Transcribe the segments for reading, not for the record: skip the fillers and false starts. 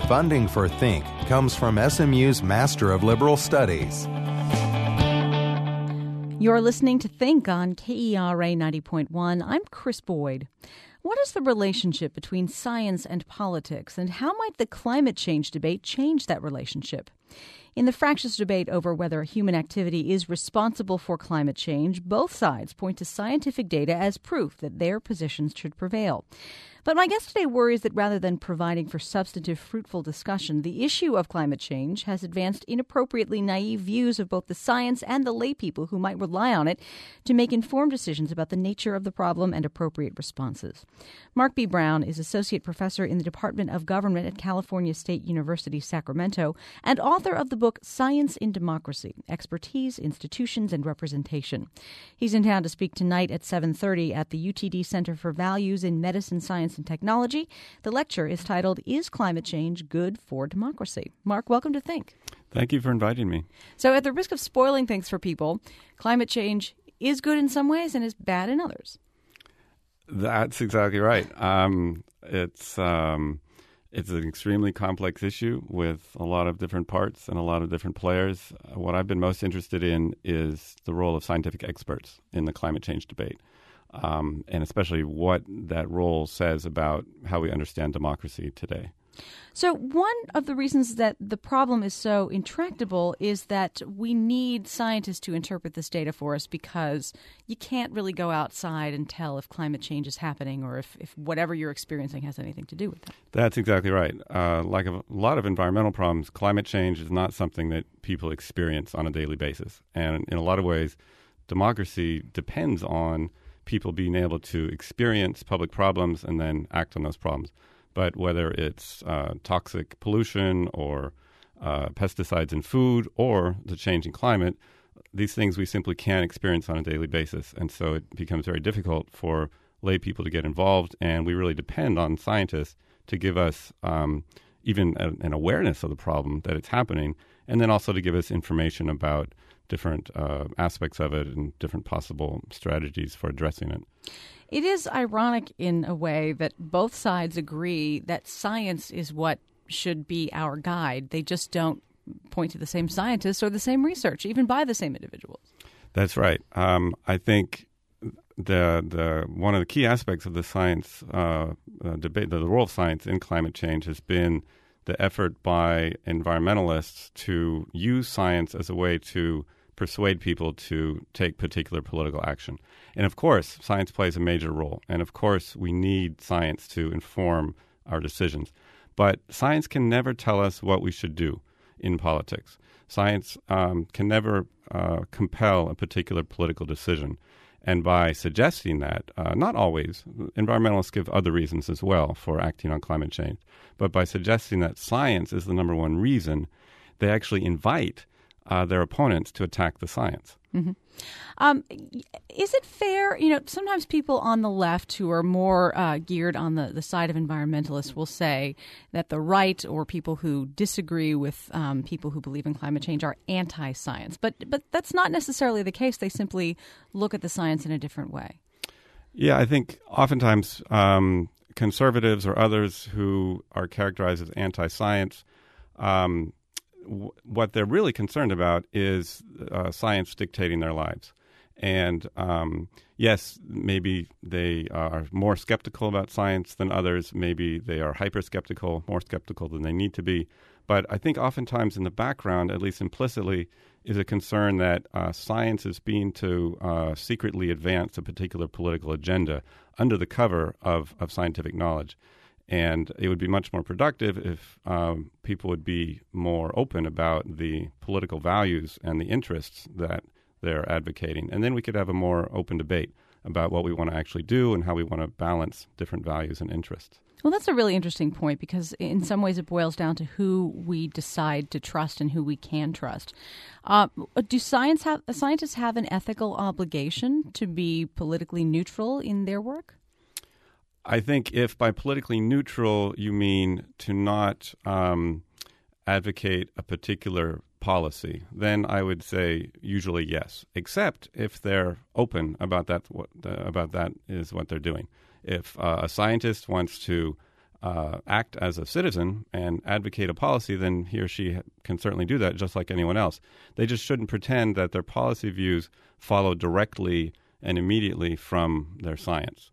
Funding for Think comes from SMU's Master of Liberal Studies. You're listening to Think on KERA 90.1. I'm Chris Boyd. What is the relationship between science and politics, and how might the climate change debate change that relationship? In the fractious debate over whether human activity is responsible for climate change, both sides point to scientific data as proof that their positions should prevail. But my guest today worries that rather than providing for substantive, fruitful discussion, the issue of climate change has advanced inappropriately naive views of both the science and the lay people who might rely on it to make informed decisions about the nature of the problem and appropriate responses. Mark B. Brown is Associate Professor in the Department of Government at California State University, Sacramento, and author of the book Science in Democracy: Expertise, Institutions, and Representation. He's in town to speak tonight at 7:30 at the UTD Center for Values in Medicine, Science, and Technology. The lecture is titled, Is Climate Change Good for Democracy? Mark, welcome to Think. Thank you for inviting me. So at the risk of spoiling things for people, climate change is good in some ways and is bad in others. That's exactly right. It's an extremely complex issue with a lot of different parts and a lot of different players. What I've been most interested in is the role of scientific experts in the climate change debate. And especially what that role says about how we understand democracy today. So one of the reasons that the problem is so intractable is that we need scientists to interpret this data for us, because you can't really go outside and tell if climate change is happening or if whatever you're experiencing has anything to do with that. That's exactly right. Like a lot of environmental problems, climate change is not something that people experience on a daily basis. And in a lot of ways, democracy depends on people being able to experience public problems and then act on those problems. But whether it's toxic pollution or pesticides in food or the changing climate, these things we simply can't experience on a daily basis. And so it becomes very difficult for lay people to get involved. And we really depend on scientists to give us even an awareness of the problem that it's happening, and then also to give us information about different aspects of it and different possible strategies for addressing it. It is ironic in a way that both sides agree that science is what should be our guide. They just don't point to the same scientists or the same research, even by the same individuals. That's right. I think the one of the key aspects of the science debate, the role of science in climate change, has been the effort by environmentalists to use science as a way to persuade people to take particular political action. And of course, science plays a major role. And of course, we need science to inform our decisions. But science can never tell us what we should do in politics. Science can never compel a particular political decision. And by suggesting that, not always, environmentalists give other reasons as well for acting on climate change, but by suggesting that science is the number one reason, they actually invite their opponents to attack the science. Mm-hmm. Is it fair, sometimes people on the left who are more geared on the side of environmentalists will say that the right, or people who disagree with people who believe in climate change, are anti-science. But that's not necessarily the case. They simply look at the science in a different way. Yeah, I think oftentimes conservatives or others who are characterized as anti-science, what they're really concerned about is science dictating their lives. And yes, maybe they are more skeptical about science than others. Maybe they are hyper-skeptical, more skeptical than they need to be. But I think oftentimes in the background, at least implicitly, is a concern that science is being to secretly advance a particular political agenda under the cover of scientific knowledge. And it would be much more productive if people would be more open about the political values and the interests that they're advocating. And then we could have a more open debate about what we want to actually do and how we want to balance different values and interests. Well, that's a really interesting point, because in some ways it boils down to who we decide to trust and who we can trust. Do scientists have an ethical obligation to be politically neutral in their work? I think if by politically neutral you mean to not advocate a particular policy, then I would say usually yes, except if they're open about that. About that is what they're doing. If a scientist wants to act as a citizen and advocate a policy, then he or she can certainly do that just like anyone else. They just shouldn't pretend that their policy views follow directly and immediately from their science.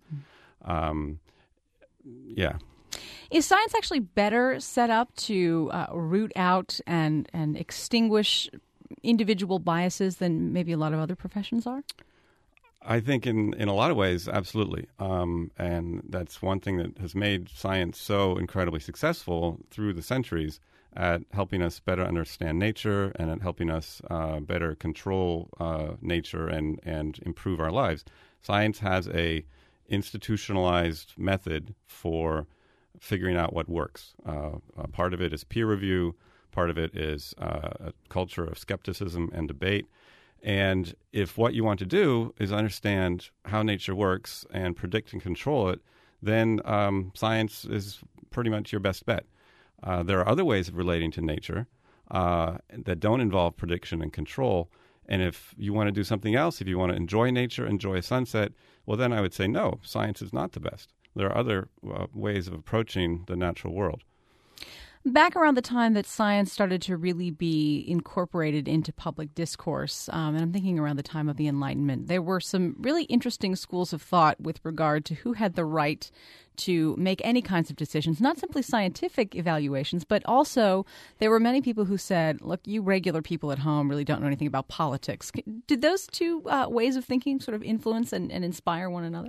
Yeah. Is science actually better set up to root out and extinguish individual biases than maybe a lot of other professions are? I think in a lot of ways, absolutely. And that's one thing that has made science so incredibly successful through the centuries at helping us better understand nature and at helping us better control nature and improve our lives. Science has a institutionalized method for figuring out what works. Part of it is peer review. Part of it is a culture of skepticism and debate. And if what you want to do is understand how nature works and predict and control it, then science is pretty much your best bet. There are other ways of relating to nature that don't involve prediction and control. And if you want to do something else, if you want to enjoy nature, enjoy a sunset, well, then I would say no, science is not the best. There are other ways of approaching the natural world. Back around the time that science started to really be incorporated into public discourse, and I'm thinking around the time of the Enlightenment, there were some really interesting schools of thought with regard to who had the right to make any kinds of decisions, not simply scientific evaluations, but also there were many people who said, look, you regular people at home really don't know anything about politics. Did those two ways of thinking sort of influence and inspire one another?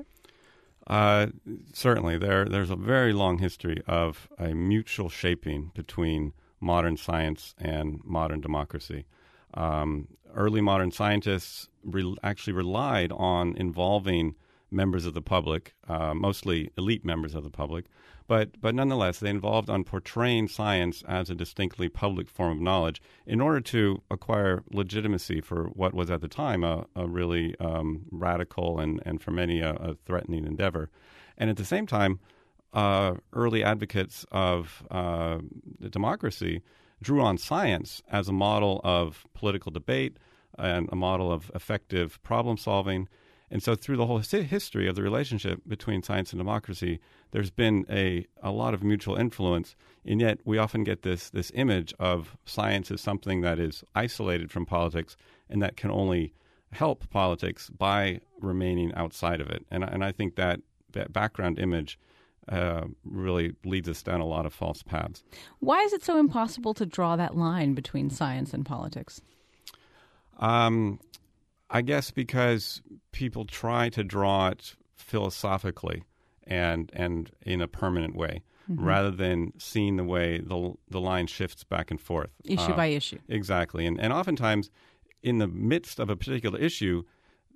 Certainly. There's a very long history of a mutual shaping between modern science and modern democracy. Early modern scientists actually relied on involving members of the public, mostly elite members of the public, but nonetheless, they involved on portraying science as a distinctly public form of knowledge in order to acquire legitimacy for what was at the time a really radical and for many a threatening endeavor. And at the same time, early advocates of democracy drew on science as a model of political debate and a model of effective problem solving. And so through the whole history of the relationship between science and democracy, there's been a lot of mutual influence, and yet we often get this image of science as something that is isolated from politics and that can only help politics by remaining outside of it. And I think that background image really leads us down a lot of false paths. Why is it so impossible to draw that line between science and politics? I guess because people try to draw it philosophically and in a permanent way, rather than seeing the way the line shifts back and forth. Issue by issue. Exactly. And oftentimes, in the midst of a particular issue,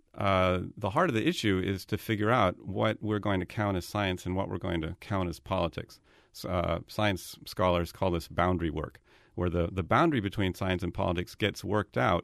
the heart of the issue is to figure out what we're going to count as science and what we're going to count as politics. Science scholars call this boundary work, where the boundary between science and politics gets worked out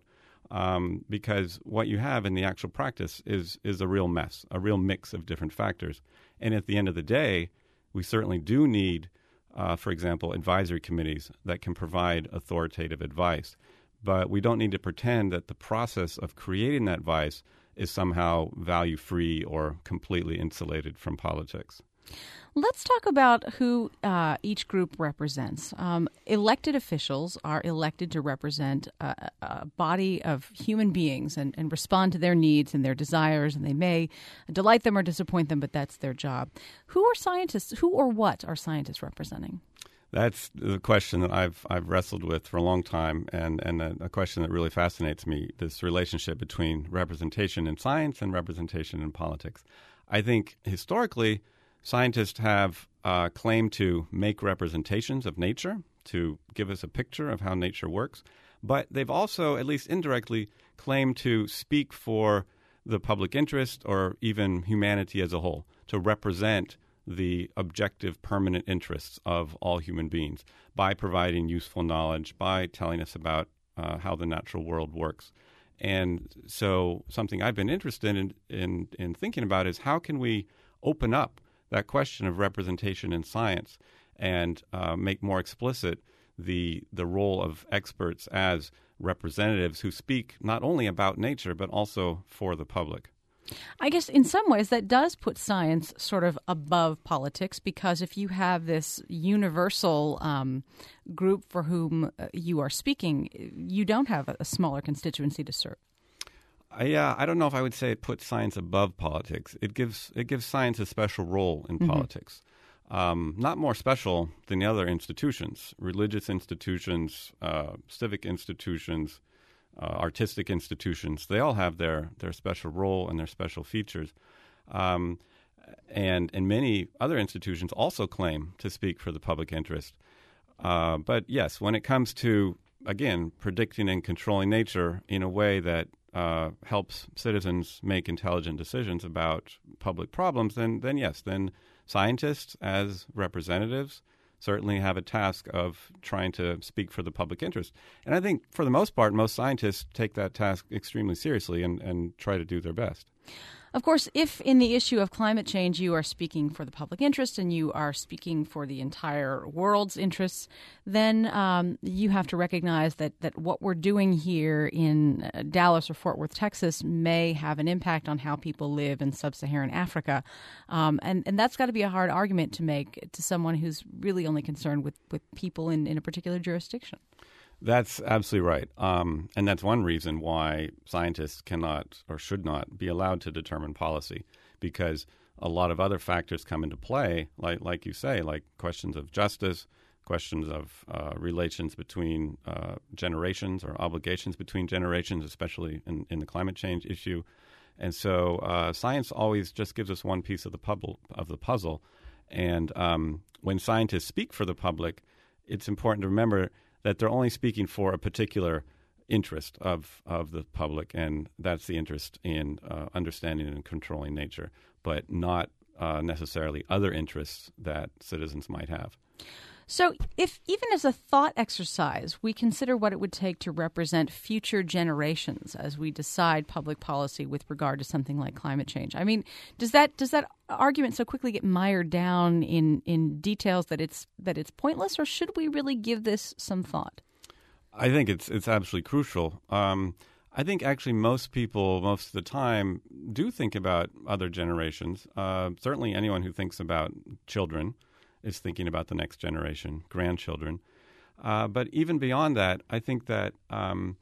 because what you have in the actual practice is a real mess, a real mix of different factors. And at the end of the day, we certainly do need, for example, advisory committees that can provide authoritative advice. But we don't need to pretend that the process of creating that advice is somehow value-free or completely insulated from politics. Let's talk about who each group represents. Elected officials are elected to represent a body of human beings and respond to their needs and their desires, and they may delight them or disappoint them, but that's their job. Who are scientists? Who or what are scientists representing? That's the question that I've wrestled with for a long time, and a question that really fascinates me, this relationship between representation in science and representation in politics. I think historically, scientists have claimed to make representations of nature, to give us a picture of how nature works, but they've also, at least indirectly, claimed to speak for the public interest or even humanity as a whole, to represent the objective permanent interests of all human beings by providing useful knowledge, by telling us about how the natural world works. And so something I've been interested in thinking about is how can we open up that question of representation in science and make more explicit the role of experts as representatives who speak not only about nature but also for the public. I guess in some ways that does put science sort of above politics, because if you have this universal group for whom you are speaking, you don't have a smaller constituency to serve. Yeah, I don't know if I would say it puts science above politics. It gives science a special role in politics. Not more special than the other institutions, religious institutions, civic institutions, artistic institutions. They all have their special role and their special features. And many other institutions also claim to speak for the public interest. But yes, when it comes to, again, predicting and controlling nature in a way that helps citizens make intelligent decisions about public problems, then yes, then scientists as representatives certainly have a task of trying to speak for the public interest. And I think for the most part, most scientists take that task extremely seriously and try to do their best. Of course, if in the issue of climate change you are speaking for the public interest and you are speaking for the entire world's interests, then you have to recognize that what we're doing here in Dallas or Fort Worth, Texas, may have an impact on how people live in sub-Saharan Africa. And that's got to be a hard argument to make to someone who's really only concerned with people in a particular jurisdiction. That's absolutely right. And that's one reason why scientists cannot or should not be allowed to determine policy, because a lot of other factors come into play, like you say, like questions of justice, questions of relations between generations or obligations between generations, especially in the climate change issue. And so science always just gives us one piece of the puzzle. And when scientists speak for the public, it's important to remember that they're only speaking for a particular interest of the public, and that's the interest in understanding and controlling nature, but not necessarily other interests that citizens might have. So if even as a thought exercise, we consider what it would take to represent future generations as we decide public policy with regard to something like climate change, I mean, does that argument so quickly get mired down in details that it's pointless, or should we really give this some thought? I think it's absolutely crucial. I think actually most people, most of the time, do think about other generations. Certainly anyone who thinks about children is thinking about the next generation, grandchildren. But even beyond that, I think that our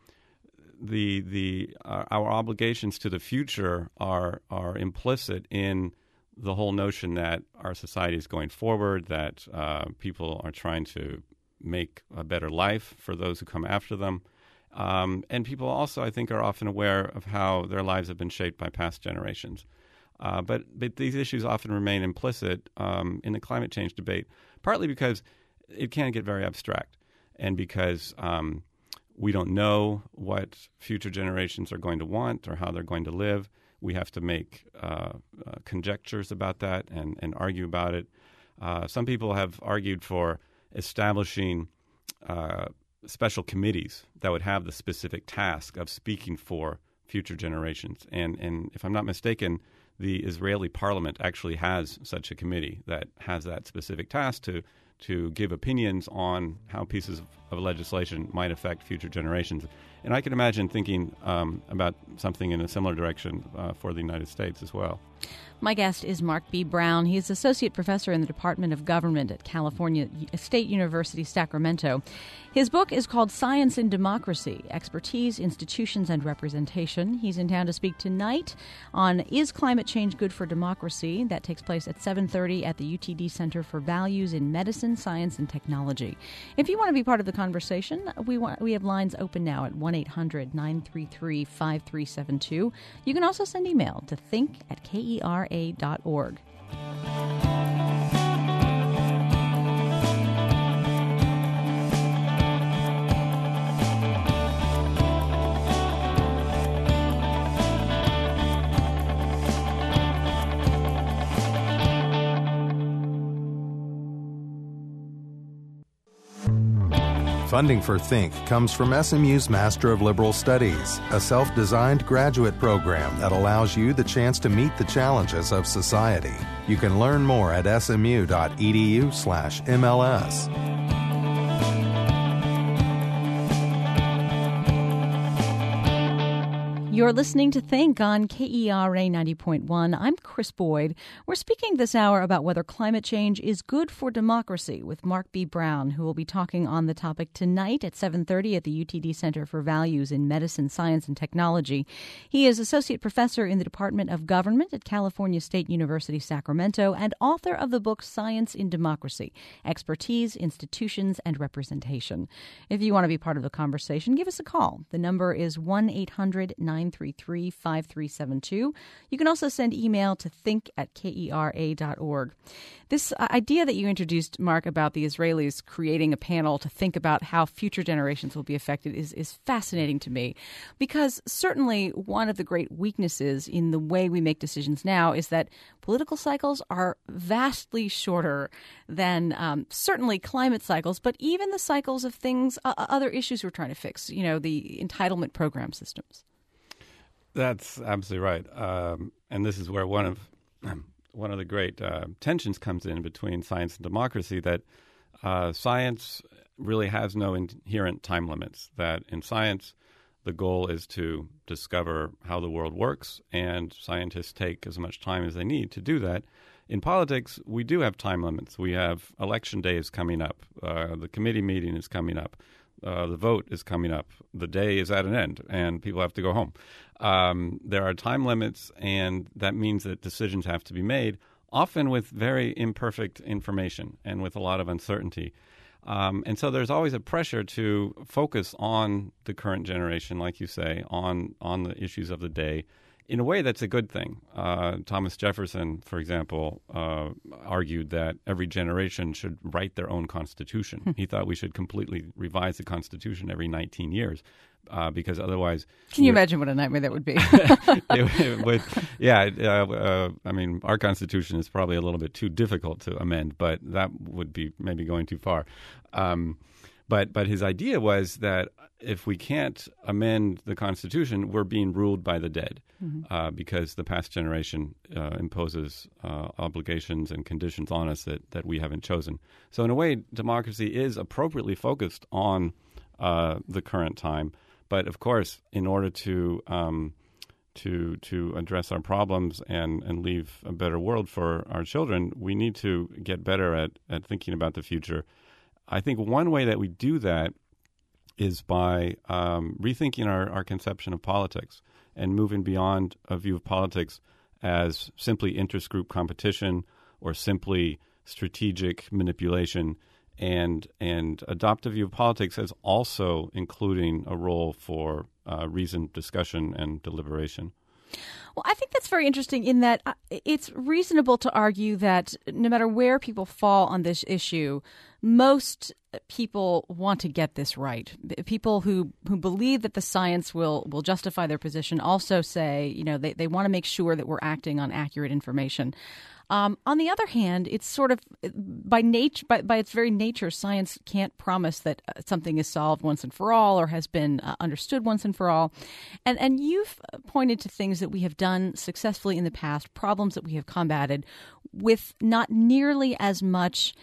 obligations to the future are implicit in the whole notion that our society is going forward, that people are trying to make a better life for those who come after them. And people also, I think, are often aware of how their lives have been shaped by past generations. But these issues often remain implicit in the climate change debate, partly because it can get very abstract and because we don't know what future generations are going to want or how they're going to live. We have to make conjectures about that and argue about it. Some people have argued for establishing special committees that would have the specific task of speaking for future generations. And if I'm not mistaken, the Israeli parliament actually has such a committee that has that specific task to give opinions on how pieces of legislation might affect future generations. And I can imagine thinking about something in a similar direction for the United States as well. My guest is Mark B. Brown. He is Associate Professor in the Department of Government at California State University, Sacramento. His book is called Science in Democracy, Expertise, Institutions, and Representation. He's in town to speak tonight on Is Climate Change Good for Democracy? That takes place at 7:30 at the UTD Center for Values in Medicine, Science, and Technology. If you want to be part of the conversation, we have lines open now at 1-800-933-5372. You can also send email to think@kera.org. Funding for Think comes from SMU's Master of Liberal Studies, a self-designed graduate program that allows you the chance to meet the challenges of society. You can learn more at smu.edu/MLS. You're listening to Think on KERA 90.1. I'm Chris Boyd. We're speaking this hour about whether climate change is good for democracy with Mark B. Brown, who will be talking on the topic tonight at 7:30 at the UTD Center for Values in Medicine, Science, and Technology. He is Associate Professor in the Department of Government at California State University, Sacramento, and author of the book Science in Democracy, Expertise, Institutions, and Representation. If you want to be part of the conversation, give us a call. The number is 1-800-933-5372. You can also send email to think@kera.org. This idea that you introduced, Mark, about the Israelis creating a panel to think about how future generations will be affected is fascinating to me, because certainly one of the great weaknesses in the way we make decisions now is that political cycles are vastly shorter than certainly climate cycles, but even the cycles of things, other issues we're trying to fix, the entitlement program systems. That's absolutely right. And this is where one of the great tensions comes in between science and democracy, that science really has no inherent time limits, that in science the goal is to discover how the world works, and scientists take as much time as they need to do that. In politics, we do have time limits. We have election day is coming up. The committee meeting is coming up. The vote is coming up. The day is at an end, and people have to go home. There are time limits, and that means that decisions have to be made, often with very imperfect information and with a lot of uncertainty. And so there's always a pressure to focus on the current generation, like you say, on the issues of the day. In a way, that's a good thing. Thomas Jefferson, for example, argued that every generation should write their own constitution. He thought we should completely revise the Constitution every 19 years because otherwise... Can you imagine what a nightmare that would be? I mean, our Constitution is probably a little bit too difficult to amend, but that would be maybe going too far. But his idea was that if we can't amend the Constitution, we're being ruled by the dead, because the past generation imposes obligations and conditions on us that we haven't chosen. So in a way, democracy is appropriately focused on the current time. But of course, in order to address our problems and leave a better world for our children, we need to get better at thinking about the future. I think one way that we do that is by rethinking our conception of politics and moving beyond a view of politics as simply interest group competition or simply strategic manipulation, and adopt a view of politics as also including a role for reasoned discussion and deliberation. Well, I think that's very interesting in that it's reasonable to argue that no matter where people fall on this issue, most people want to get this right. People who believe that the science will justify their position also say, they want to make sure that we're acting on accurate information. On the other hand, it's sort of by its very nature, science can't promise that something is solved once and for all or has been understood once and for all. And you've pointed to things that we have done successfully in the past, problems that we have combated with not nearly as much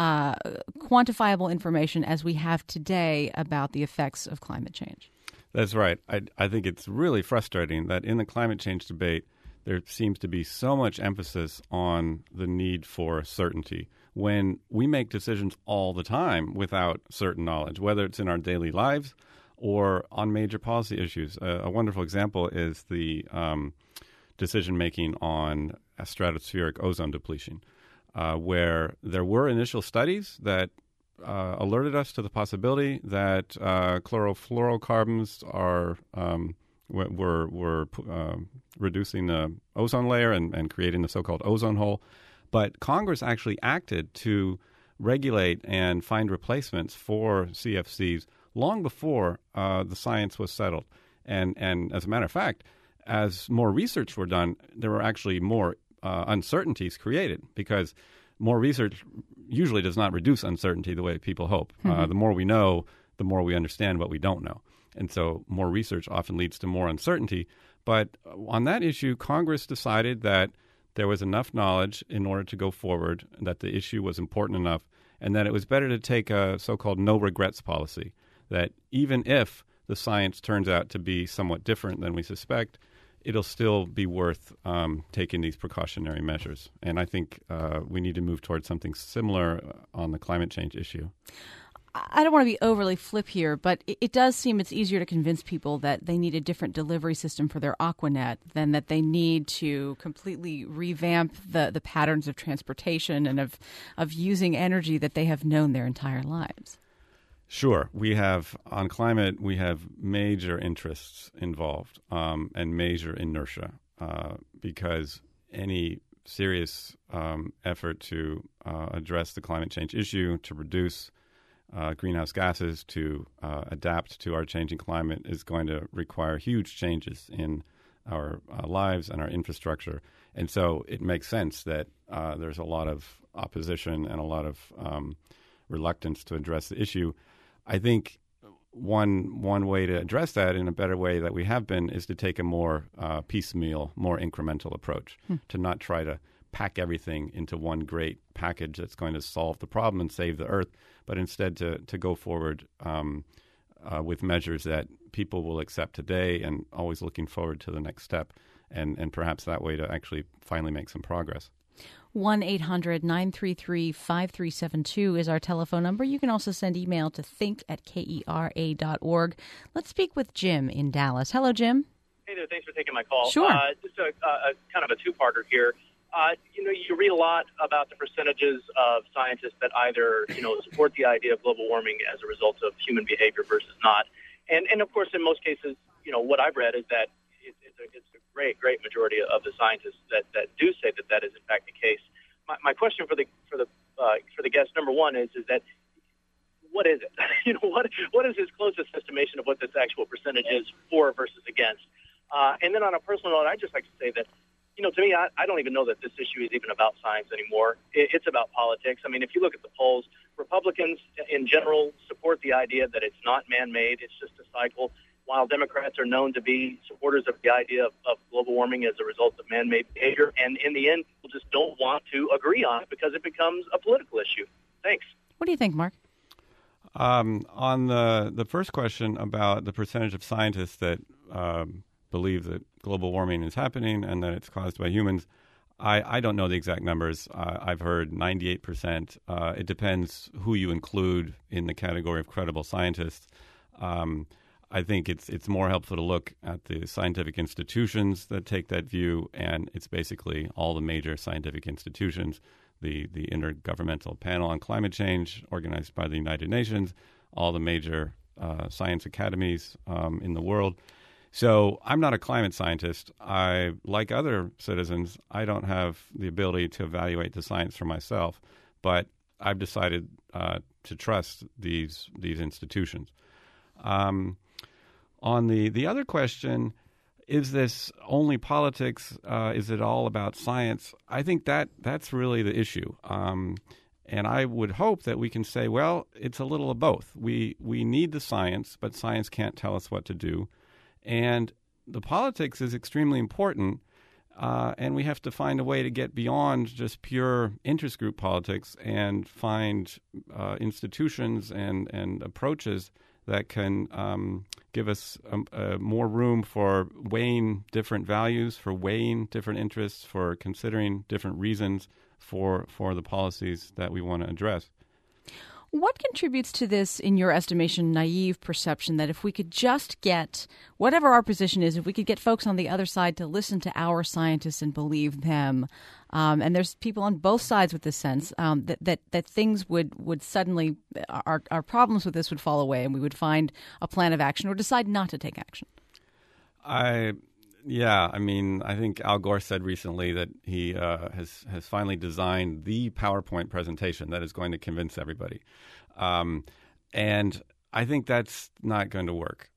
quantifiable information as we have today about the effects of climate change. That's right. I think it's really frustrating that in the climate change debate, there seems to be so much emphasis on the need for certainty when we make decisions all the time without certain knowledge, whether it's in our daily lives or on major policy issues. A wonderful example is the decision-making on stratospheric ozone depletion, where there were initial studies that alerted us to the possibility that chlorofluorocarbons are were reducing the ozone layer and creating the so-called ozone hole. But Congress actually acted to regulate and find replacements for CFCs long before the science was settled. And as a matter of fact, as more research were done, there were actually more uncertainties created, because more research usually does not reduce uncertainty the way people hope. The more we know, the more we understand what we don't know. And so more research often leads to more uncertainty. But on that issue, Congress decided that there was enough knowledge in order to go forward, that the issue was important enough, and that it was better to take a so-called no-regrets policy, that even if the science turns out to be somewhat different than we suspect, it'll still be worth taking these precautionary measures. And I think we need to move towards something similar on the climate change issue. I don't want to be overly flip here, but it does seem it's easier to convince people that they need a different delivery system for their Aquanet than that they need to completely revamp the patterns of transportation and of using energy that they have known their entire lives. Sure. On climate, we have major interests involved and major inertia because any serious effort to address the climate change issue, to reduce greenhouse gases, to adapt to our changing climate is going to require huge changes in our lives and our infrastructure. And so it makes sense that there's a lot of opposition and a lot of reluctance to address the issue. I think one way to address that in a better way that we have been is to take a more piecemeal, more incremental approach, to not try to pack everything into one great package that's going to solve the problem and save the Earth, but instead to go forward with measures that people will accept today and always looking forward to the next step, and perhaps that way to actually finally make some progress. 1-800-933-5372 is our telephone number. You can also send email to think@kera.org. Let's speak with Jim in Dallas. Hello, Jim. Hey there. Thanks for taking my call. Sure. Just a kind of a two-parter here. You read a lot about the percentages of scientists that either, support the idea of global warming as a result of human behavior versus not. And of course, in most cases, what I've read is that it's a great majority of the scientists that do say that is in fact the case. My question for the guest, number one, is that what is it? What is his closest estimation of what this actual percentage is for versus against? And then on a personal note, I'd just like to say that, to me, I don't even know that this issue is even about science anymore. It's about politics. I mean, if you look at the polls, Republicans in general support the idea that it's not man-made, it's just a cycle, while Democrats are known to be supporters of the idea of global warming as a result of man-made behavior. And in the end, people just don't want to agree on it because it becomes a political issue. Thanks. What do you think, Mark? On the first question about the percentage of scientists that believe that global warming is happening and that it's caused by humans, I don't know the exact numbers. I've heard 98%. It depends who you include in the category of credible scientists. I think it's more helpful to look at the scientific institutions that take that view, and it's basically all the major scientific institutions, the Intergovernmental Panel on Climate Change organized by the United Nations, all the major science academies in the world. So I'm not a climate scientist. Like other citizens, I don't have the ability to evaluate the science for myself, but I've decided to trust these institutions. On the other question, is this only politics? Is it all about science? I think that's really the issue. And I would hope that we can say, well, it's a little of both. We need the science, but science can't tell us what to do. And the politics is extremely important, and we have to find a way to get beyond just pure interest group politics and find institutions and approaches that can give us more room for weighing different values, for weighing different interests, for considering different reasons for the policies that we want to address. What contributes to this, in your estimation, naive perception that if we could just get, whatever our position is, if we could get folks on the other side to listen to our scientists and believe them, and there's people on both sides with this sense, that things would suddenly, our problems with this would fall away and we would find a plan of action or decide not to take action? I think Al Gore said recently that he has finally designed the PowerPoint presentation that is going to convince everybody. And I think that's not going to work.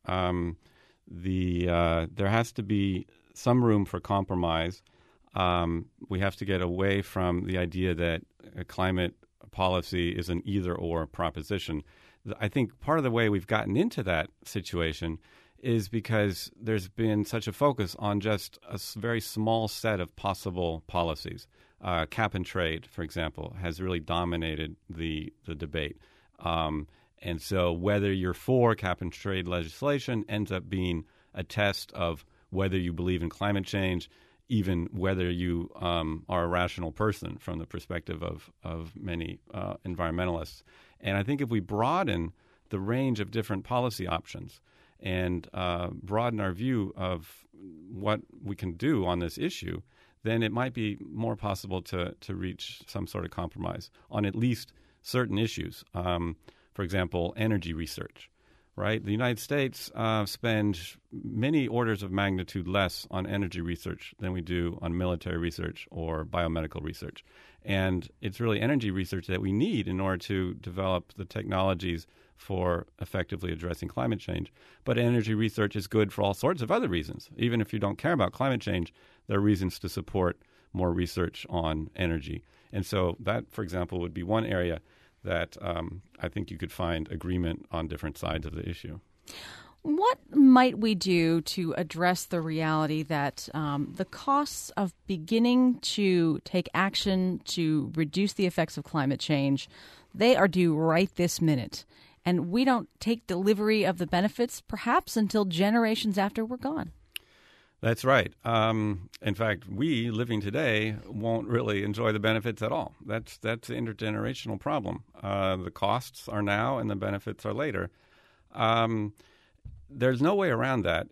There has to be some room for compromise. We have to get away from the idea that climate policy is an either-or proposition. I think part of the way we've gotten into that situation is because there's been such a focus on just a very small set of possible policies. Cap and trade, for example, has really dominated the debate. And so whether you're for cap-and-trade legislation ends up being a test of whether you believe in climate change, even whether you are a rational person from the perspective of many environmentalists. And I think if we broaden the range of different policy options and broaden our view of what we can do on this issue, then it might be more possible to reach some sort of compromise on at least certain issues. For example, energy research. Right, the United States spend many orders of magnitude less on energy research than we do on military research or biomedical research. And it's really energy research that we need in order to develop the technologies for effectively addressing climate change. But energy research is good for all sorts of other reasons. Even if you don't care about climate change, there are reasons to support more research on energy. And so that, for example, would be one area that I think you could find agreement on different sides of the issue. What might we do to address the reality that the costs of beginning to take action to reduce the effects of climate change, they are due right this minute, and we don't take delivery of the benefits perhaps until generations after we're gone? That's right. In fact, we living today won't really enjoy the benefits at all. That's the intergenerational problem. The costs are now and the benefits are later. There's no way around that.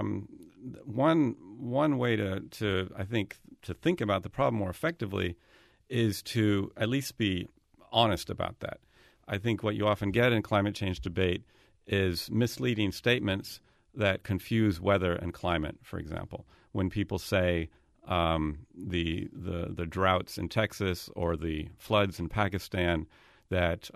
One way to I think to think about the problem more effectively is to at least be honest about that. I think what you often get in climate change debate is misleading statements that confuse weather and climate. For example, when people say the droughts in Texas or the floods in Pakistan, that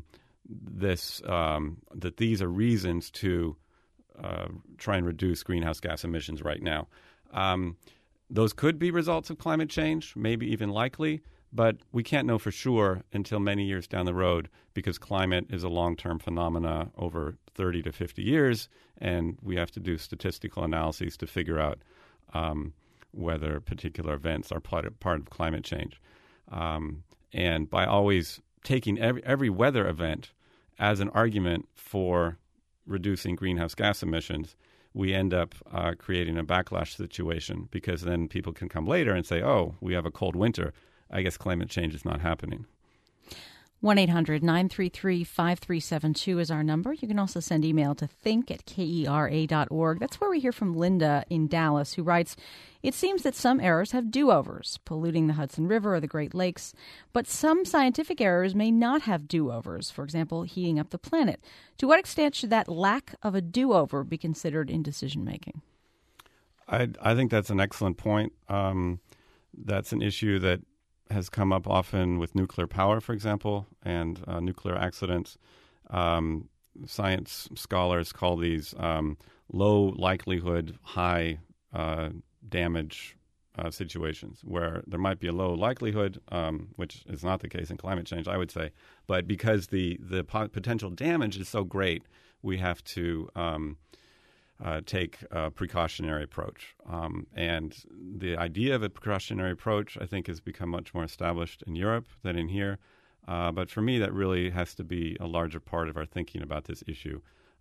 that these are reasons to try and reduce greenhouse gas emissions right now. Those could be results of climate change, maybe even likely, but we can't know for sure until many years down the road because climate is a long-term phenomena over 30 to 50 years, and we have to do statistical analyses to figure out whether particular events are part of climate change. And by always taking every weather event as an argument for reducing greenhouse gas emissions, we end up creating a backlash situation because then people can come later and say, oh, we have a cold winter. I guess climate change is not happening. 1-800-933-5372 is our number. You can also send email to think@kera.org. That's where we hear from Linda in Dallas, who writes, it seems that some errors have do-overs, polluting the Hudson River or the Great Lakes, but some scientific errors may not have do-overs, for example, heating up the planet. To what extent should that lack of a do-over be considered in decision-making? I think that's an excellent point. That's an issue that has come up often with nuclear power, for example, and nuclear accidents. Science scholars call these low likelihood, high damage situations where there might be a low likelihood, which is not the case in climate change, I would say. But because the potential damage is so great, we have to take a precautionary approach. And the idea of a precautionary approach, I think, has become much more established in Europe than in here. But for me, that really has to be a larger part of our thinking about this issue,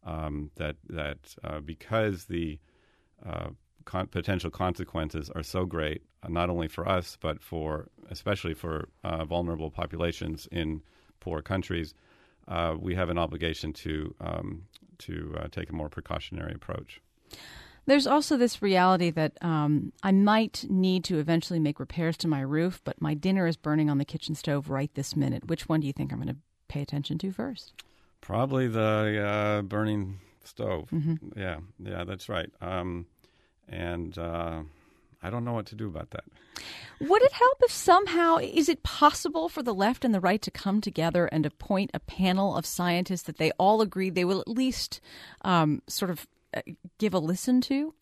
because the potential consequences are so great, not only for us, but especially for vulnerable populations in poor countries, we have an obligation to take a more precautionary approach. There's also this reality that I might need to eventually make repairs to my roof, but my dinner is burning on the kitchen stove right this minute. Which one do you think I'm going to pay attention to first? Probably the burning stove. Mm-hmm. Yeah, that's right. And I don't know what to do about that. Would it help if somehow, is it possible for the left and the right to come together and appoint a panel of scientists that they all agree they will at least sort of give a listen to?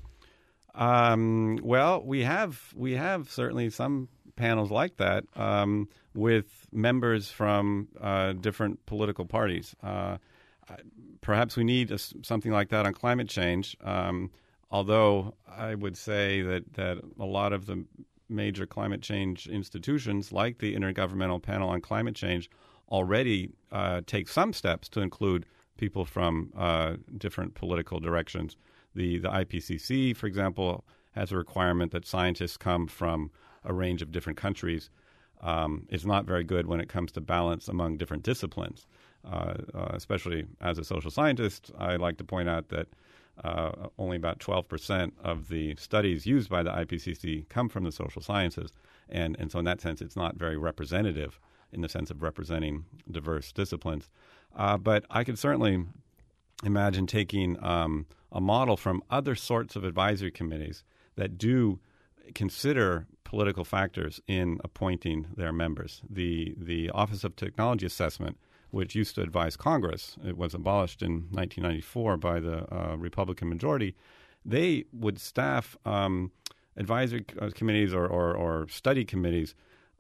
Well, we have certainly some panels like that with members from different political parties. Perhaps we need something like that on climate change. Although I would say that a lot of the major climate change institutions, like the Intergovernmental Panel on Climate Change, already take some steps to include people from different political directions. The IPCC, for example, has a requirement that scientists come from a range of different countries. It's not very good when it comes to balance among different disciplines. Especially as a social scientist, I like to point out that only about 12% of the studies used by the IPCC come from the social sciences. And so in that sense, it's not very representative in the sense of representing diverse disciplines. But I could certainly imagine taking a model from other sorts of advisory committees that do consider political factors in appointing their members. The Office of Technology Assessment, which used to advise Congress, it was abolished in 1994 by the Republican majority, they would staff advisory committees or study committees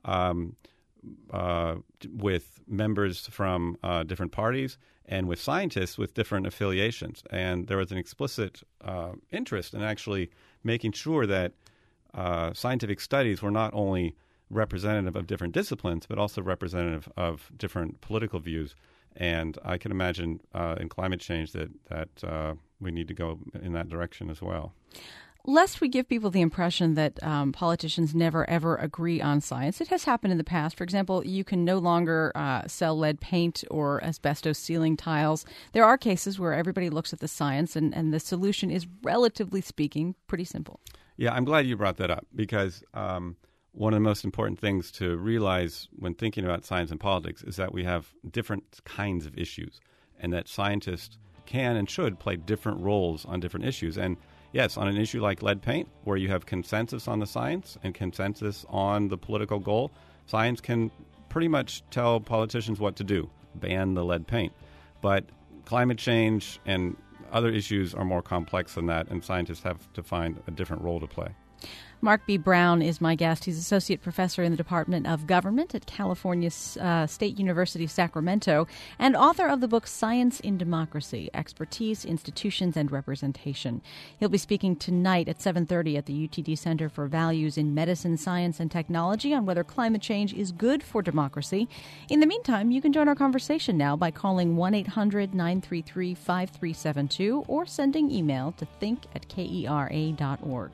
with members from different parties and with scientists with different affiliations. And there was an explicit interest in actually making sure that scientific studies were not only representative of different disciplines, but also representative of different political views. And I can imagine in climate change that we need to go in that direction as well. Lest we give people the impression that politicians never, ever agree on science, it has happened in the past. For example, you can no longer sell lead paint or asbestos ceiling tiles. There are cases where everybody looks at the science, and the solution is, relatively speaking, pretty simple. Yeah, I'm glad you brought that up because one of the most important things to realize when thinking about science and politics is that we have different kinds of issues and that scientists can and should play different roles on different issues. And yes, on an issue like lead paint, where you have consensus on the science and consensus on the political goal, science can pretty much tell politicians what to do, ban the lead paint. But climate change and other issues are more complex than that, and scientists have to find a different role to play. Mark B. Brown is my guest. He's associate professor in the Department of Government at California State University, Sacramento, and author of the book Science in Democracy, Expertise, Institutions, and Representation. He'll be speaking tonight at 7:30 at the UTD Center for Values in Medicine, Science, and Technology on whether climate change is good for democracy. In the meantime, you can join our conversation now by calling 1-800-933-5372 or sending email to think@kera.org.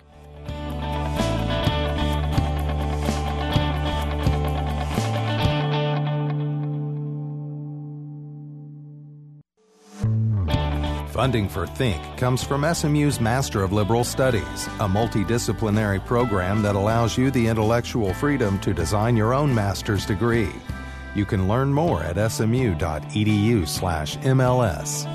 Funding for Think comes from SMU's Master of Liberal Studies, a multidisciplinary program that allows you the intellectual freedom to design your own master's degree. You can learn more at smu.edu/MLS.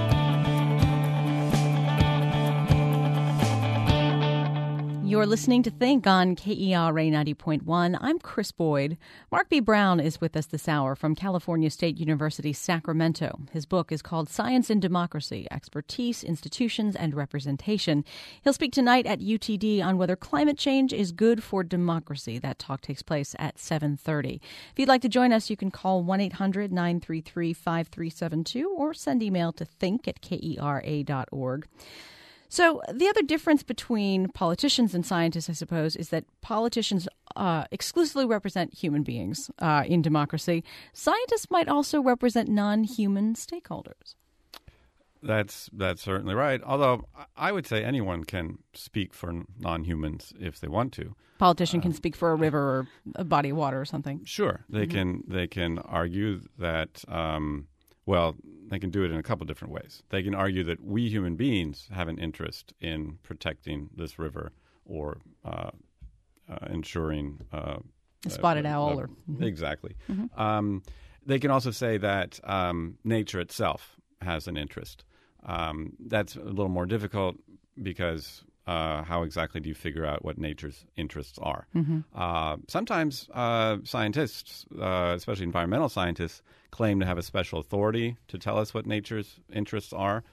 You're listening to Think on KERA 90.1. I'm Chris Boyd. Mark B. Brown is with us this hour from California State University, Sacramento. His book is called Science in Democracy, Expertise, Institutions, and Representation. He'll speak tonight at UTD on whether climate change is good for democracy. That talk takes place at 7:30. If you'd like to join us, you can call 1-800-933-5372 or send email to think@kera.org. So the other difference between politicians and scientists, I suppose, is that politicians exclusively represent human beings in democracy. Scientists might also represent non-human stakeholders. That's certainly right. Although I would say anyone can speak for non-humans if they want to. Politician can speak for a river or a body of water or something. Sure, they can argue that. They can do it in a couple different ways. They can argue that we human beings have an interest in protecting this river or ensuring a spotted owl. Exactly. Mm-hmm. They can also say that nature itself has an interest. That's a little more difficult because how exactly do you figure out what nature's interests are? Mm-hmm. Sometimes scientists, especially environmental scientists, claim to have a special authority to tell us what nature's interests are.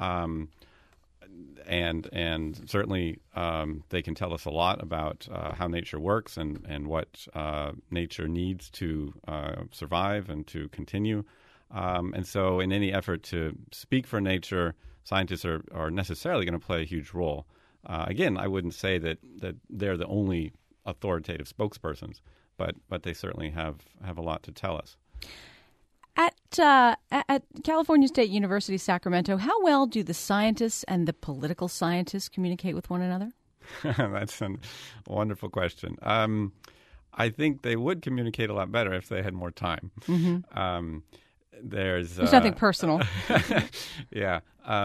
And certainly they can tell us a lot about how nature works and what nature needs to survive and to continue. And so in any effort to speak for nature, scientists are necessarily going to play a huge role. Again, I wouldn't say that they're the only authoritative spokespersons, but they certainly have a lot to tell us. At California State University, Sacramento, how well do the scientists and the political scientists communicate with one another? That's a wonderful question. I think they would communicate a lot better if they had more time. Mm-hmm. There's nothing personal. Yeah.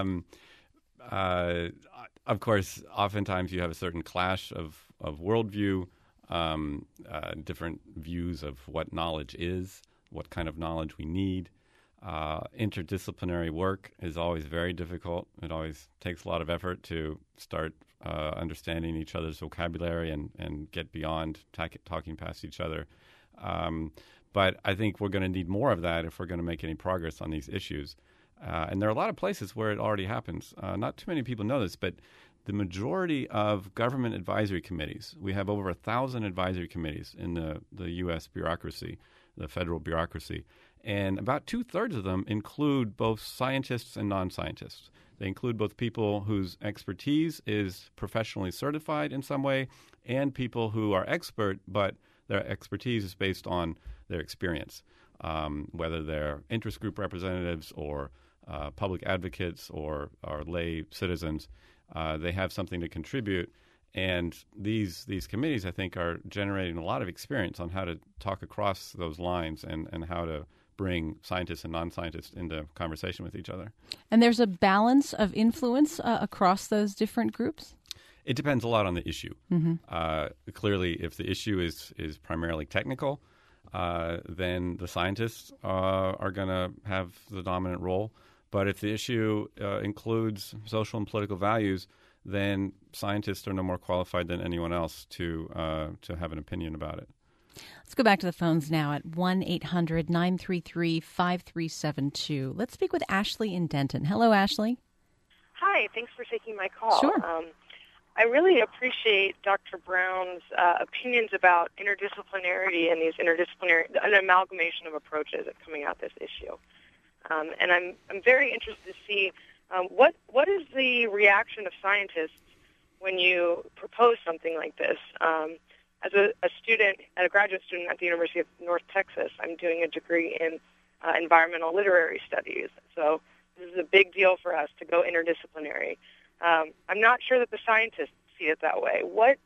Of course, oftentimes you have a certain clash of worldview, different views of what knowledge is, what kind of knowledge we need. Interdisciplinary work is always very difficult. It always takes a lot of effort to start understanding each other's vocabulary and get beyond talking past each other. But I think we're going to need more of that if we're going to make any progress on these issues. And there are a lot of places where it already happens. Not too many people know this, but the majority of government advisory committees, we have over 1,000 advisory committees in the U.S. bureaucracy, the federal bureaucracy, and about 2/3 of them include both scientists and non-scientists. They include both people whose expertise is professionally certified in some way and people who are expert, but their expertise is based on their experience, whether they're interest group representatives or public advocates or lay citizens. They have something to contribute. And these committees, I think, are generating a lot of experience on how to talk across those lines and how to bring scientists and non-scientists into conversation with each other. And there's a balance of influence across those different groups? It depends a lot on the issue. Mm-hmm. Clearly, if the issue is primarily technical, then the scientists are going to have the dominant role. But if the issue includes social and political values, then scientists are no more qualified than anyone else to have an opinion about it. Let's go back to the phones now at 1-800-933-5372. Let's speak with Ashley in Denton. Hello, Ashley. Hi, thanks for taking my call. Sure. I really appreciate Dr. Brown's opinions about interdisciplinarity and an amalgamation of approaches at coming at this issue. And I'm very interested to see what is the reaction of scientists when you propose something like this. As a graduate student at the University of North Texas, I'm doing a degree in environmental literary studies. So this is a big deal for us to go interdisciplinary. I'm not sure that the scientists see it that way. What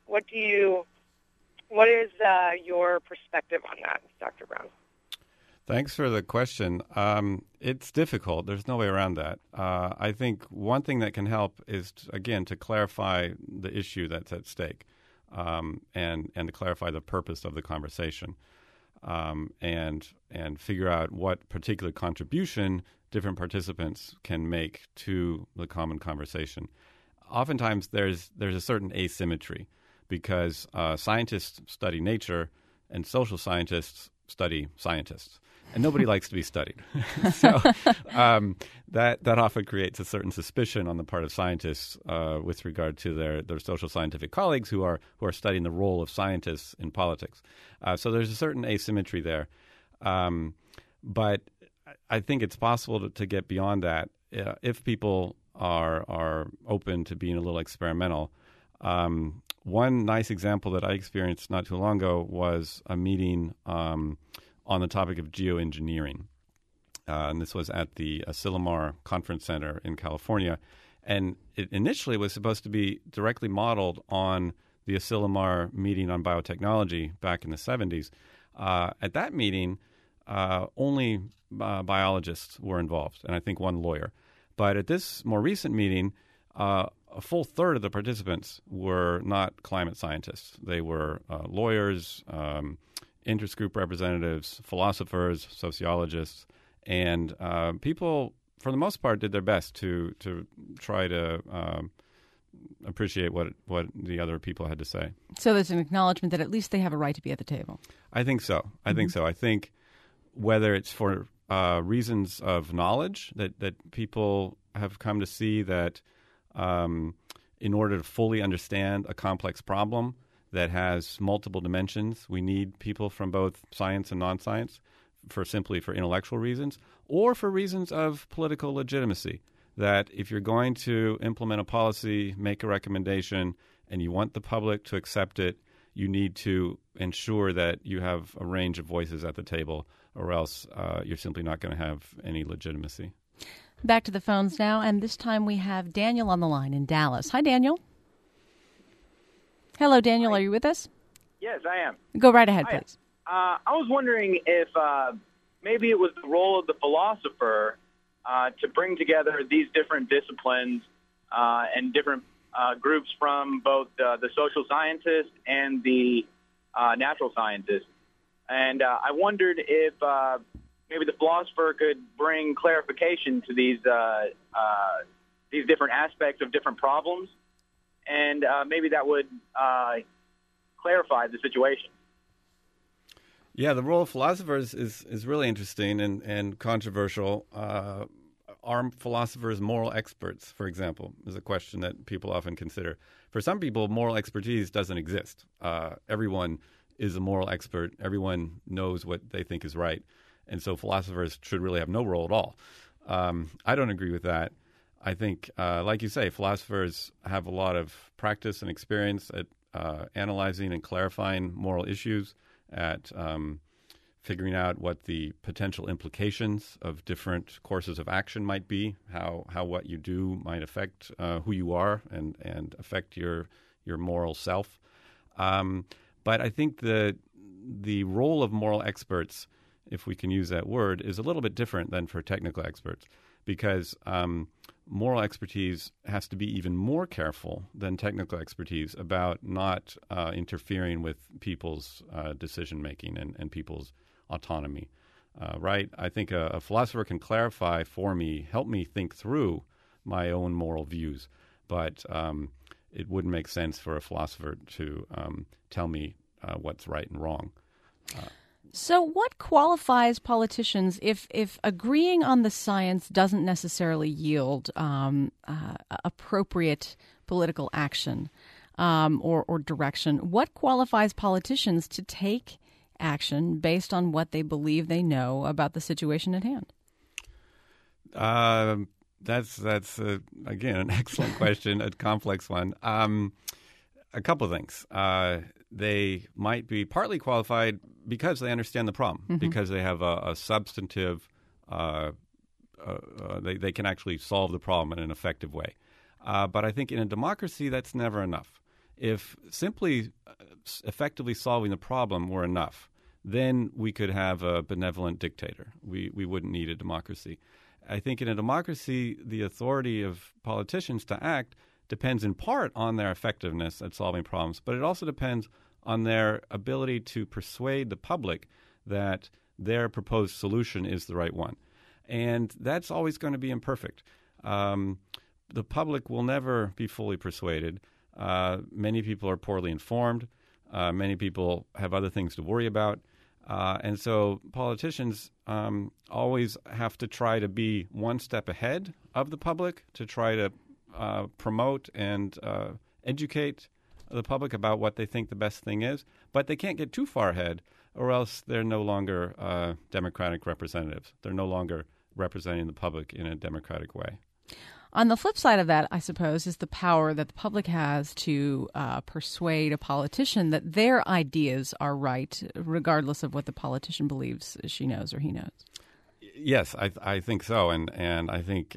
is your perspective on that, Dr. Brown? Thanks for the question. It's difficult. There's no way around that. I think one thing that can help is, to clarify the issue that's at stake and to clarify the purpose of the conversation and figure out what particular contribution different participants can make to the common conversation. Oftentimes, there's a certain asymmetry because scientists study nature and social scientists study scientists. And nobody likes to be studied. So that often creates a certain suspicion on the part of scientists with regard to their social scientific colleagues who are studying the role of scientists in politics. So there's a certain asymmetry there. But I think it's possible to get beyond that if people are open to being a little experimental. One nice example that I experienced not too long ago was a meeting on the topic of geoengineering. And this was at the Asilomar Conference Center in California. And it initially was supposed to be directly modeled on the Asilomar meeting on biotechnology back in the 70s. At that meeting, only biologists were involved, and I think one lawyer. But at this more recent meeting, a full third of the participants were not climate scientists. They were lawyers, interest group representatives, philosophers, sociologists, and people, for the most part, did their best to try to appreciate what the other people had to say. So there's an acknowledgement that at least they have a right to be at the table. I think so. I think whether it's for reasons of knowledge that people have come to see that in order to fully understand a complex problem that has multiple dimensions, we need people from both science and non-science for intellectual reasons, or for reasons of political legitimacy, that if you're going to implement a policy, make a recommendation, and you want the public to accept it, you need to ensure that you have a range of voices at the table, or else you're simply not going to have any legitimacy. Back to the phones now, and this time we have Daniel on the line in Dallas. Hi, Daniel. Hello, Daniel. Are you with us? Yes, I am. Go right ahead, Hi. please. I was wondering if maybe it was the role of the philosopher to bring together these different disciplines and different groups from both the social scientists and the natural scientists. And I wondered if maybe the philosopher could bring clarification to these different aspects of different problems, and maybe that would clarify the situation. Yeah, the role of philosophers is really interesting and controversial. Are philosophers moral experts, for example, is a question that people often consider. For some people, moral expertise doesn't exist. Everyone is a moral expert. Everyone knows what they think is right. And so philosophers should really have no role at all. I don't agree with that. I think, like you say, philosophers have a lot of practice and experience at analyzing and clarifying moral issues, at figuring out what the potential implications of different courses of action might be, how what you do might affect who you are and affect your moral self. But I think the role of moral experts, if we can use that word, is a little bit different than for technical experts, because moral expertise has to be even more careful than technical expertise about not interfering with people's decision-making and people's autonomy, right? I think a philosopher can clarify for me, help me think through my own moral views, but it wouldn't make sense for a philosopher to tell me what's right and wrong. So what qualifies politicians if agreeing on the science doesn't necessarily yield appropriate political action or direction? What qualifies politicians to take action based on what they believe they know about the situation at hand? That's again, an excellent question, a complex one. A couple of things. They might be partly qualified because they understand the problem, because they have a substantive, they can actually solve the problem in an effective way. But I think in a democracy, that's never enough. If simply effectively solving the problem were enough, then we could have a benevolent dictator. We wouldn't need a democracy. I think in a democracy, the authority of politicians to act depends in part on their effectiveness at solving problems, but it also depends on their ability to persuade the public that their proposed solution is the right one. And that's always going to be imperfect. The public will never be fully persuaded. Many people are poorly informed. Many people have other things to worry about. And so politicians always have to try to be one step ahead of the public, to try to promote and educate the public about what they think the best thing is. But they can't get too far ahead, or else they're no longer democratic representatives. They're no longer representing the public in a democratic way. On the flip side of that, I suppose, is the power that the public has to persuade a politician that their ideas are right, regardless of what the politician believes she knows or he knows. Yes, I think so. And I think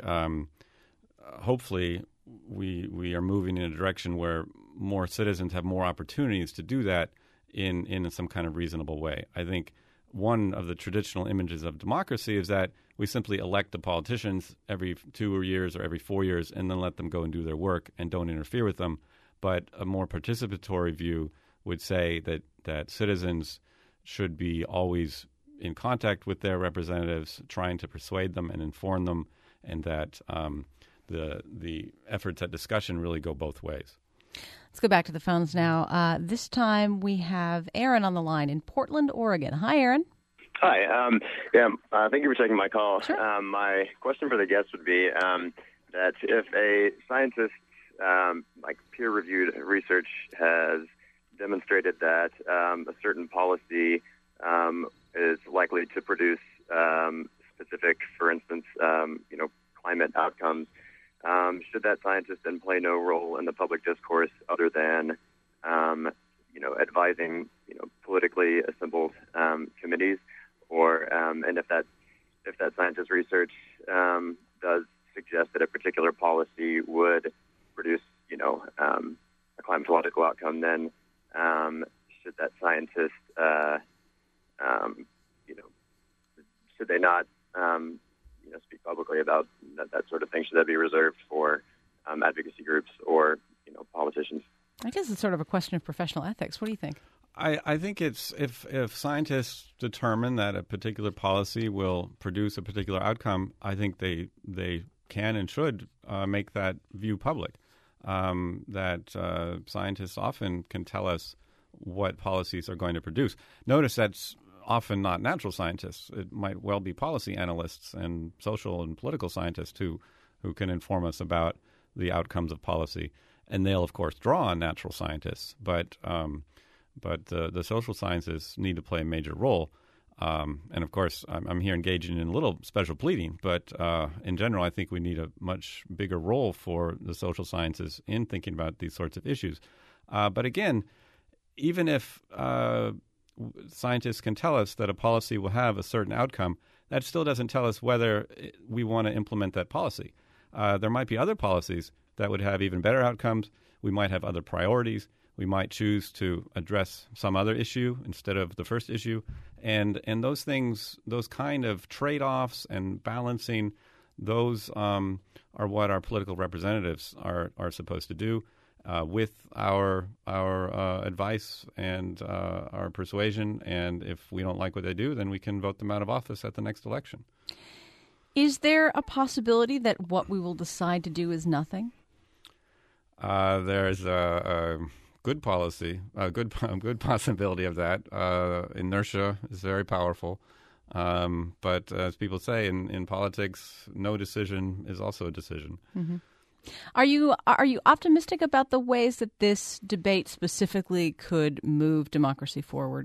hopefully we are moving in a direction where more citizens have more opportunities to do that in some kind of reasonable way. I think one of the traditional images of democracy is that we simply elect the politicians every 2 years or every 4 years and then let them go and do their work and don't interfere with them. But a more participatory view would say that citizens should be always in contact with their representatives, trying to persuade them and inform them, and that the efforts at discussion really go both ways. Let's go back to the phones now. This time we have Aaron on the line in Portland, Oregon. Hi, Aaron. Hi. Thank you for taking my call. Sure. My question for the guest would be that if a scientist, like peer-reviewed research, has demonstrated that a certain policy is likely to produce specific, for instance, climate outcomes, should that scientist then play no role in the public discourse other than advising, politically assembled committees, or and if that scientist research does suggest that a particular policy would produce, a climatological outcome, then should that scientist, should they not, speak publicly about that sort of thing? Should that be reserved for advocacy groups or, politicians? I guess it's sort of a question of professional ethics. What do you think? I think it's if scientists determine that a particular policy will produce a particular outcome, I think they can and should make that view public. That scientists often can tell us what policies are going to produce. Notice that's often not natural scientists. It might well be policy analysts and social and political scientists who can inform us about the outcomes of policy. And they'll, of course, draw on natural scientists. But the social sciences need to play a major role. And, of course, I'm here engaging in a little special pleading. But in general, I think we need a much bigger role for the social sciences in thinking about these sorts of issues. But, again, even if scientists can tell us that a policy will have a certain outcome, that still doesn't tell us whether we want to implement that policy. There might be other policies that would have even better outcomes. We might have other priorities. We might choose to address some other issue instead of the first issue. And those things, those kind of trade-offs and balancing, those are what our political representatives are supposed to do with our advice and our persuasion. And if we don't like what they do, then we can vote them out of office at the next election. Is there a possibility that what we will decide to do is nothing? There's a good policy, a good possibility of that. Inertia is very powerful. But as people say in politics, no decision is also a decision. Mm-hmm. Are you optimistic about the ways that this debate specifically could move democracy forward?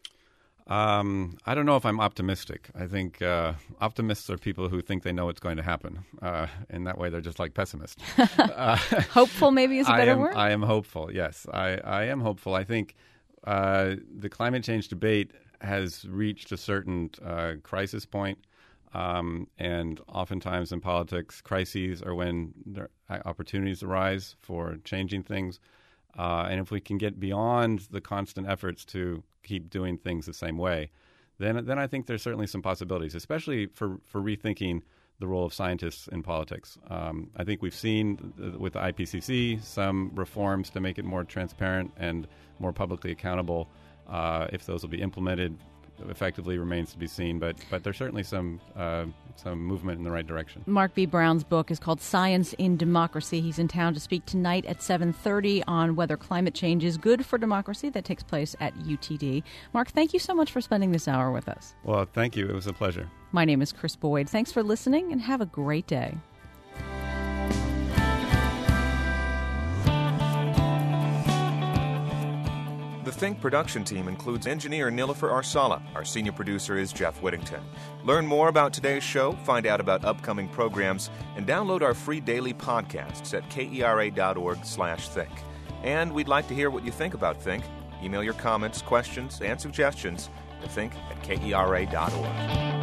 I don't know if I'm optimistic. I think optimists are people who think they know what's going to happen. In that way, they're just like pessimists. Hopeful maybe is a better word? I am hopeful, yes. I am hopeful. I think the climate change debate has reached a certain crisis point. And oftentimes in politics, crises are when there opportunities arise for changing things. And if we can get beyond the constant efforts to keep doing things the same way, then I think there's certainly some possibilities, especially for rethinking the role of scientists in politics. I think we've seen with the IPCC some reforms to make it more transparent and more publicly accountable. If those will be implemented effectively remains to be seen, but there's certainly some movement in the right direction. Mark B. Brown's book is called Science in Democracy. He's in town to speak tonight at 7:30 on whether climate change is good for democracy. That takes place at UTD. Mark, thank you so much for spending this hour with us. Well, thank you. It was a pleasure. My name is Chris Boyd. Thanks for listening and have a great day. The Think production team includes engineer Nilofer Arsala. Our senior producer is Jeff Whittington. Learn more about today's show, find out about upcoming programs, and download our free daily podcasts at kera.org/think. And we'd like to hear what you think about Think. Email your comments, questions, and suggestions to think@kera.org.